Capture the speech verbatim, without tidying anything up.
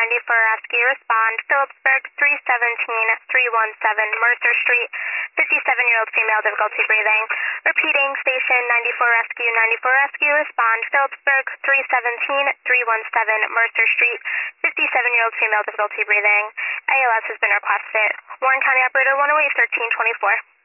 ninety-four Rescue, respond. Phillipsburg, three seventeen, three one seven Mercer Street, fifty-seven-year-old female, difficulty breathing. Repeating, station ninety-four Rescue, ninety-four Rescue, respond. Phillipsburg, three seventeen, three one seven Mercer Street, fifty-seven-year-old female, difficulty breathing. A L S has been requested. Warren County Operator one oh eight, thirteen twenty-four.